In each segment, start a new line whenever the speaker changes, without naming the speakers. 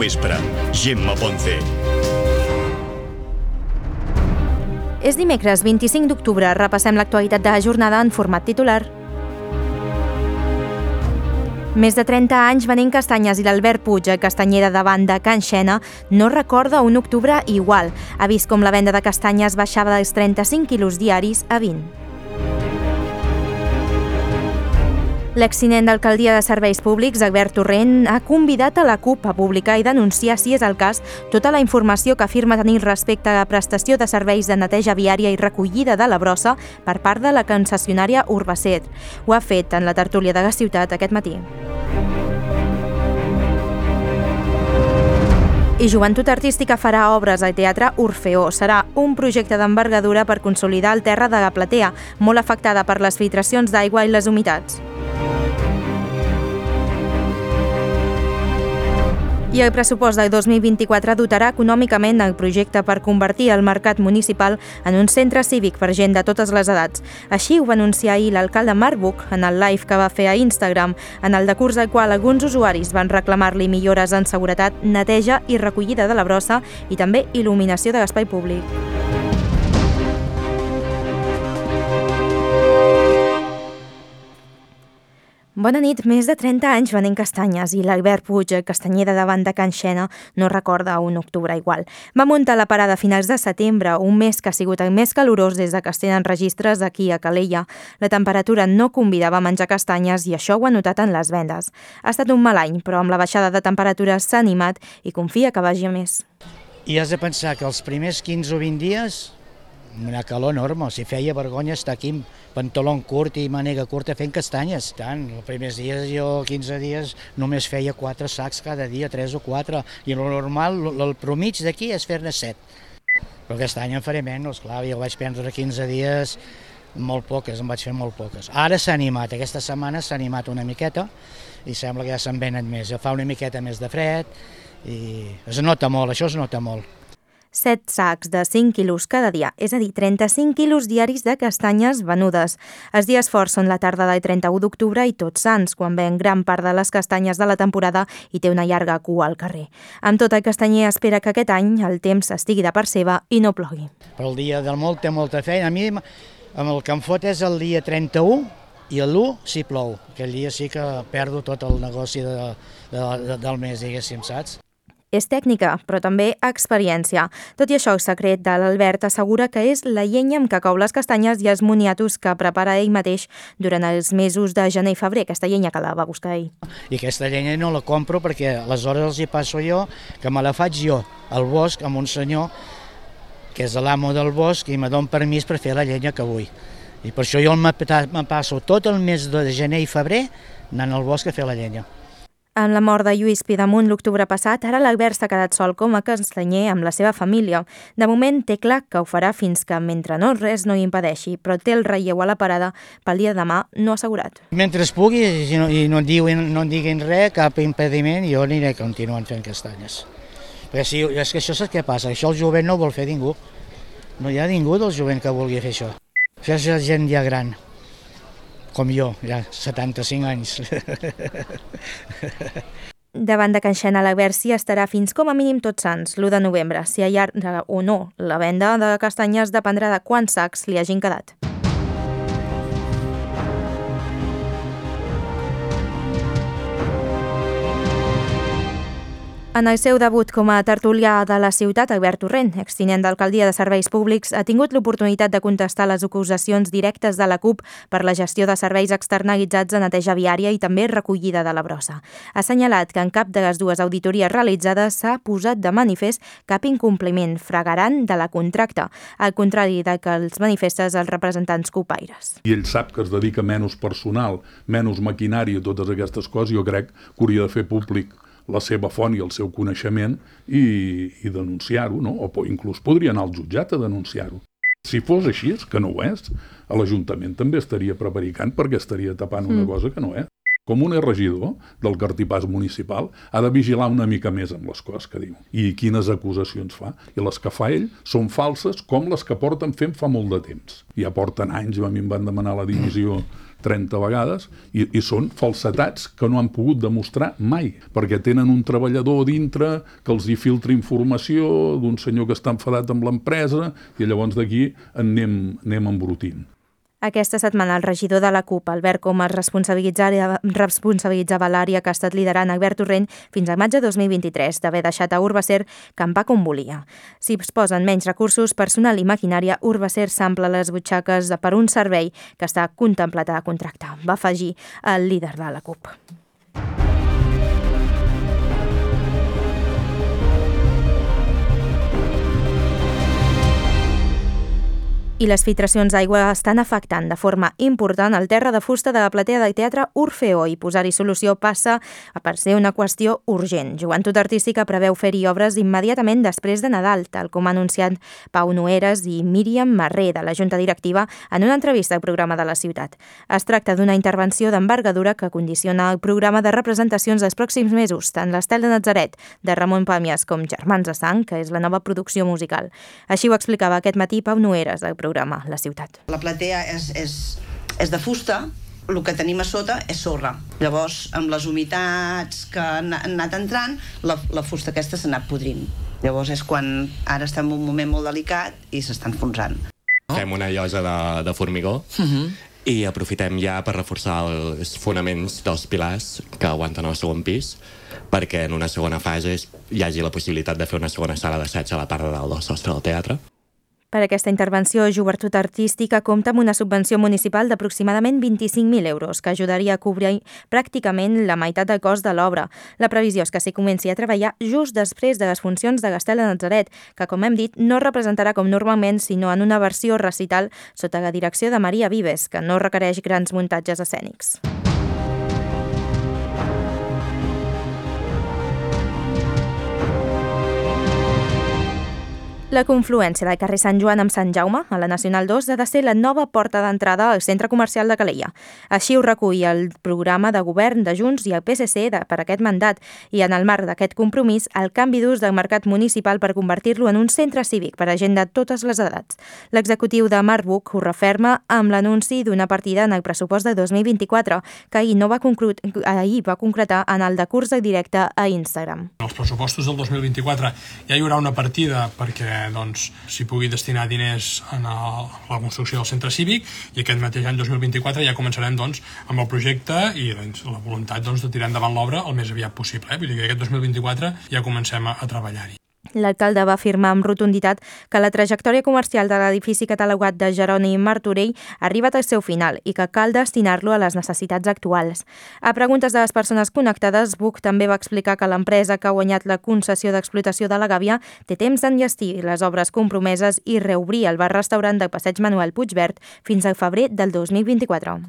vespre. Gemma Ponce.
És dimecres 25 d'octubre. Repassem l'actualitat de la jornada en format titular. Més de 30 anys venent castanyes i l'Albert Puig, castanyera davant de Can Xena, no recorda un octubre igual. Ha vist com la venda de castanyes baixava dels 35 quilos diaris a 20. L'extinent d'Alcaldia de Serveis Públics, Albert Torrent, ha convidat a la CUP a publicar i denunciar, si és el cas, tota la informació que afirma tenir respecte a la prestació de serveis de neteja viària i recollida de la brossa per part de la concessionària Urbacer. Ho ha fet en la tertúlia de la ciutat aquest matí. I Joventut Artística farà obres al Teatre Orfeó. Serà un projecte d'envergadura per consolidar el terra de la platea, molt afectada per les filtracions d'aigua i les humitats. I el pressupost del 2024 dotarà econòmicament el projecte per convertir el mercat municipal en un centre cívic per gent de totes les edats. Així ho va anunciar ahir l'alcalde Marc Buch en el live que va fer a Instagram, en el decurs del qual alguns usuaris van reclamar-li millores en seguretat, neteja i recollida de la brossa i també il·luminació de l'espai públic. Bona nit. Més de 30 anys venent castanyes i l'Albert Puig, castanyera davant de Can Xena, no recorda un octubre igual. Va muntar la parada a finals de setembre, un mes que ha sigut el més calorós des de que es tenen registres aquí a Calella. La temperatura no convidava a menjar castanyes i això ho ha notat en les vendes. Ha estat un mal any, però amb la baixada de temperatures s'ha animat i confia que vagi a més.
I has de pensar que els primers 15 o 20 dies una calor enorme, si feia vergonya estar aquí amb pantaló curt i màniga curta fent castanyes. Tant, els primers dies, jo 15 dies, només feia 4 sacs cada dia, 3 o 4, i el normal, el promig d'aquí és fer-ne 7. Però aquest any en faré menys, clar, jo vaig prendre 15 dies, molt poques, em vaig fer molt poques. Ara s'ha animat, aquesta setmana s'ha animat una miqueta, i sembla que ja se'n venen més. Ja fa una miqueta més de fred, i es nota molt, això es nota molt.
7 sacs de 5 quilos cada dia, és a dir, 35 quilos diaris de castanyes venudes. Els dies forts són la tarda del 31 d'octubre i Tots Sants, quan ven gran part de les castanyes de la temporada i té una llarga cua al carrer. Amb tot, el castanyer espera que aquest any el temps estigui de part seva i no plogui.
Per el dia del molt té molta feina. A mi amb el que em fot és el dia 31 i l'1 si plou. Aquell dia sí que perdo tot el negoci del mes, diguéssim, saps?
És tècnica, però també experiència. Tot i això, el secret de l'Albert assegura que és la llenya amb què cou les castanyes i els moniatos que prepara ell mateix durant els mesos de gener i febrer, aquesta llenya que la va buscar ell.
I aquesta llenya no la compro perquè aleshores els hi passo jo, que me la faig jo al bosc amb un senyor que és l'amo del bosc i me dona permís per fer la llenya que vull. I per això jo me passo tot el mes de gener i febrer anant al bosc a fer la llenya.
Amb la mort de Lluís Pidemunt l'octubre passat, ara l'Albert s'ha quedat sol com a castanyer amb la seva família. De moment té clar que ho farà fins que, mentre no res no hi impedeixi, però té el relleu a la parada pel dia de demà no assegurat.
Mentre es pugui i no en diguin res, cap impediment, jo aniré continuant fent castanyes. Perquè si, és que això saps què passa? Això el jovent no ho vol fer ningú. No hi ha ningú del jovent que vulgui fer això. Això és gent ja gran. Com jo, ja 75 anys.
Davant de Can Xena, l'Albert s'hi estarà fins com a mínim Tots Sants, l'1 de novembre. Si allarga o no la venda de castanyes dependrà de quants sacs li hagin quedat. En el seu debut com a tertulià de la ciutat, Albert Torrent, extinent d'Alcaldia de Serveis Públics, ha tingut l'oportunitat de contestar les acusacions directes de la CUP per la gestió de serveis externalitzats de neteja viària i també recollida de la brossa. Ha assenyalat que en cap de les dues auditories realitzades s'ha posat de manifest cap incompliment flagrant de la contracte, al contrari del que els manifestes els representants cupaires.
I ell sap que es dedica menys personal, menys maquinària, totes aquestes coses, jo crec que hauria de fer públic la seva font i el seu coneixement i denunciar-ho, no? O inclús podria anar al jutjat a denunciar-ho. Si fos així, que no ho és, l'Ajuntament també estaria prevaricant perquè estaria tapant una cosa que no és. Com un regidor del cartipàs municipal ha de vigilar una mica més amb les coses que diu i quines acusacions fa. I les que fa ell són falses com les que porten fent fa molt de temps. Ja porten anys, a mi em van demanar la dimissió 30 vegades, i són falsetats que no han pogut demostrar mai, perquè tenen un treballador dintre que els hi filtra informació d'un senyor que està enfadat amb l'empresa, i llavors d'aquí anem embrutint.
Aquesta setmana el regidor de la CUP, Albert Comas, responsabilitzava l'àrea que ha estat liderant Albert Torrent fins a maig de 2023 d'haver deixat a Urbacer campar com volia. Si es posen menys recursos, personal i maquinària, Urbacer s'ampla les butxaques per un servei que està contemplat a contractar, va afegir el líder de la CUP. I les filtracions d'aigua estan afectant de forma important el terra de fusta de la platea del Teatre Orfeó, i posar-hi solució passa per ser una qüestió urgent. Joventut Artística preveu fer-hi obres immediatament després de Nadal, tal com ha anunciat Pau Noeres i Míriam Marré, de la Junta Directiva, en una entrevista al programa de la ciutat. Es tracta d'una intervenció d'envergadura que condiciona el programa de representacions dels pròxims mesos, tant l'Estel de Natzaret, de Ramon Pàmies, com Germans de Sang, que és la nova producció musical. Així ho explicava aquest matí Pau Noeres, del programa La Ciutat.
La platea és de fusta, el que tenim a sota és sorra. Llavors, amb les humitats que han anat entrant, la fusta aquesta s'ha anat podrint. Llavors és quan ara estem en un moment molt delicat i s'està enfonsant.
Fem una llosa de formigó i aprofitem ja per reforçar els fonaments dels pilars que aguanten el segon pis, perquè en una segona fase hi hagi la possibilitat de fer una segona sala d'assaig a la part de dalt del sostre del teatre.
Per aquesta intervenció, Joventut Artística compta amb una subvenció municipal d'aproximadament 25.000 euros, que ajudaria a cobrir pràcticament la meitat del cost de l'obra. La previsió és que s'hi comenci a treballar just després de les funcions de l'Estel de Natzaret, que, com hem dit, no representarà com normalment, sinó en una versió recital sota la direcció de Maria Vives, que no requereix grans muntatges escènics. La confluència del carrer Sant Joan amb Sant Jaume, a la Nacional 2, ha de ser la nova porta d'entrada al centre comercial de Calella. Així ho recull el programa de govern de Junts i el PSC per aquest mandat, i en el marc d'aquest compromís, el canvi d'ús del mercat municipal per convertir-lo en un centre cívic per a gent de totes les edats. L'executiu de Marbuc ho referma amb l'anunci d'una partida en el pressupost de 2024, que ahir va concretar en el de curs directe a Instagram.
En els pressupostos del 2024 ja hi haurà una partida perquè s'hi pugui destinar diners a la construcció del centre cívic, i aquest mateix any 2024 ja començarem amb el projecte i la voluntat de tirar endavant l'obra el més aviat possible. Vull dir que aquest 2024 ja comencem a treballar-hi.
L'alcalde va afirmar amb rotunditat que la trajectòria comercial de l'edifici catalogat de Jeroni Martorell ha arribat al seu final i que cal destinar-lo a les necessitats actuals. A preguntes de les persones connectades, Buch també va explicar que l'empresa que ha guanyat la concessió d'explotació de la Gàbia té temps d'enllestir les obres compromeses i reobrir el bar-restaurant del passeig Manuel Puigverd fins al febrer del 2024.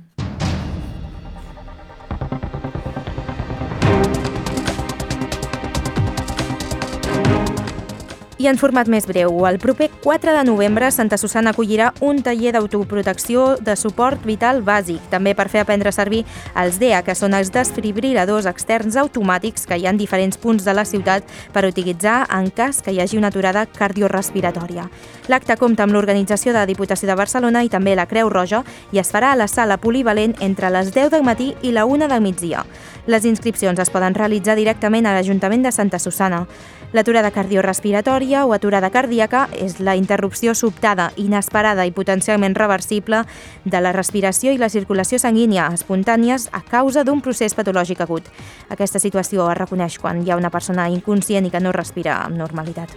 I en format més breu, el proper 4 de novembre Santa Susanna acollirà un taller d'autoprotecció de suport vital bàsic, també per fer aprendre a servir els DEA, que són els desfibril·ladors externs automàtics que hi ha en diferents punts de la ciutat per utilitzar en cas que hi hagi una aturada cardiorespiratòria. L'acte compta amb l'organització de la Diputació de Barcelona i també la Creu Roja i es farà a la sala polivalent entre les 10 del matí i la 1 del migdia. Les inscripcions es poden realitzar directament a l'Ajuntament de Santa Susanna. L'aturada cardiorespiratòria o aturada cardíaca és la interrupció sobtada, inesperada i potencialment reversible de la respiració i la circulació sanguínia espontànies a causa d'un procés patològic agut. Aquesta situació es reconeix quan hi ha una persona inconscient i que no respira amb normalitat.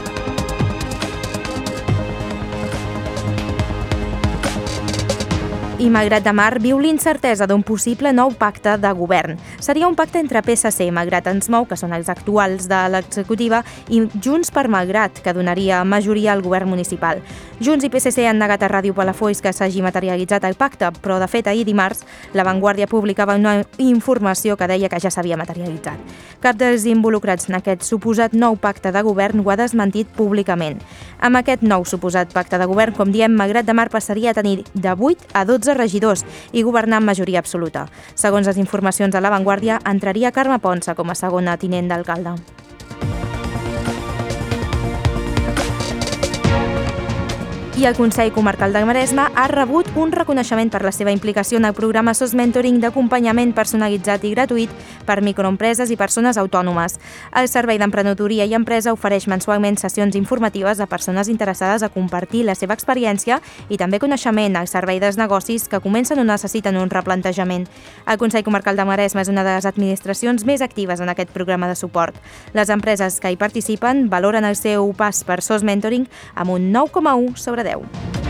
I Malgrat de Mar viu l'incertesa d'un possible nou pacte de govern. Seria un pacte entre PSC i Malgrat ens mou, que són els actuals de l'executiva, i Junts per Malgrat, que donaria majoria al govern municipal. Junts i PSC han negat a Ràdio Palafolls que s'hagi materialitzat el pacte, però de fet ahir dimarts La Vanguardia publicava una informació que deia que ja s'havia materialitzat. Cap dels involucrats en aquest suposat nou pacte de govern ho ha desmentit públicament. Amb aquest nou suposat pacte de govern, com diem, Malgrat de Mar passaria a tenir de 8 a 12 regidors i governar amb majoria absoluta. Segons les informacions de La Vanguardia, entraria Carme Ponsa com a segona tinent d'alcalde. I I el Consell Comarcal del Maresme ha rebut un reconeixement per la seva implicació en el programa SOS Mentoring d'acompanyament personalitzat i gratuït per microempreses i persones autònomes. El Servei d'Emprenedoria i Empresa ofereix mensualment sessions informatives a persones interessades a compartir la seva experiència i també coneixement al servei dels negocis que comencen o necessiten un replantejament. El Consell Comarcal del Maresme és una de les administracions més actives en aquest programa de suport. Les empreses que hi participen valoren el seu pas per SOS Mentoring amb un 9,1 sobre 10.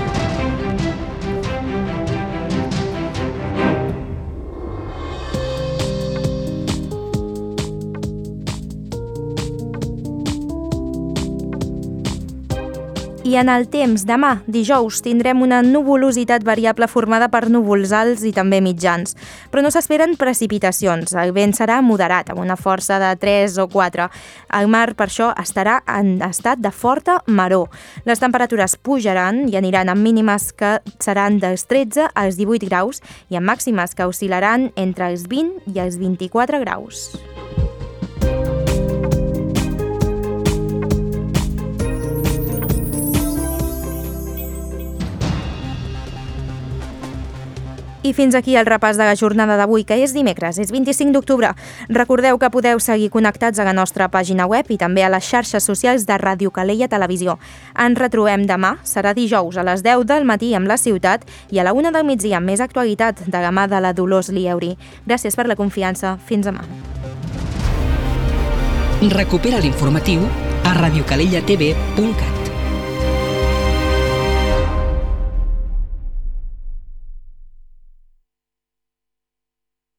I en el temps, demà, dijous, tindrem una nuvolositat variable formada per núvols alts i també mitjans. Però no s'esperen precipitacions. El vent serà moderat, amb una força de 3 o 4. El mar, per això, estarà en estat de forta maror. Les temperatures pujaran i aniran amb mínimes que seran dels 13 als 18 graus i amb màximes que oscil·laran entre els 20 i els 24 graus. I fins aquí el repàs de la jornada d'avui, que és dimecres, és 25 d'octubre. Recordeu que podeu seguir connectats a la nostra pàgina web i també a les xarxes socials de Ràdio Calella Televisió. Ens retrobem demà, serà dijous a les 10 del matí amb La Ciutat i a la 1 del migdia amb més actualitat de la mà de la Dolors Lieuri. Gràcies per la confiança. Fins demà.
Recupera l'informatiu a radiocalellatv.cat.